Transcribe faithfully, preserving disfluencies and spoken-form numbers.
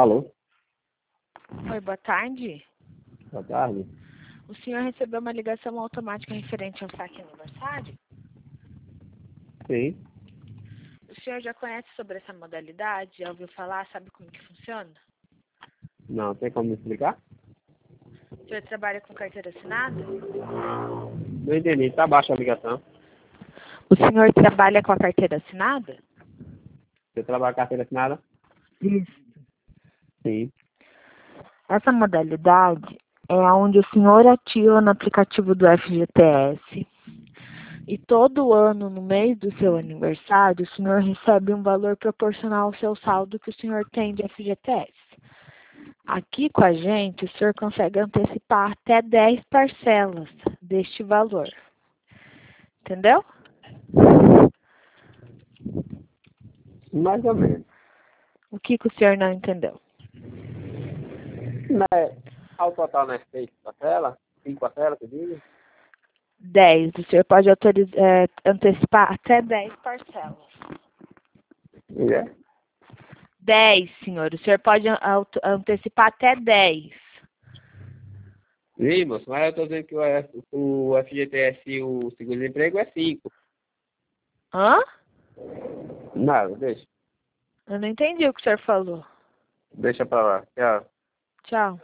Alô? Oi, boa tarde. Boa tarde. O senhor recebeu uma ligação automática referente ao saque aniversário? Sim. O senhor já conhece sobre essa modalidade? Já ouviu falar? Sabe como que funciona? Não, tem como me explicar? O senhor trabalha com carteira assinada? Não entendi. Tá baixa a ligação. O senhor trabalha com a carteira assinada? Você trabalha com carteira assinada? Isso. Sim. Essa modalidade é onde o senhor ativa no aplicativo do F G T S e todo ano, no mês do seu aniversário, o senhor recebe um valor proporcional ao seu saldo que o senhor tem de F G T S. Aqui com a gente, o senhor consegue antecipar até dez parcelas deste valor. Entendeu? Mais ou menos. O que, que o senhor não entendeu? Mas, ao total, né? Seis parcelas? Cinco parcelas, você diz? dez. O senhor pode autoriza, é, antecipar até dez parcelas. É. dez, senhor. O senhor pode auto- antecipar até dez. Sim, moço, mas eu tô dizendo que o, F- o F G T S, o seguro-desemprego, é cinco. Hã? Nada, deixa. Eu não entendi o que o senhor falou. Deixa pra lá. Tchau. Tchau.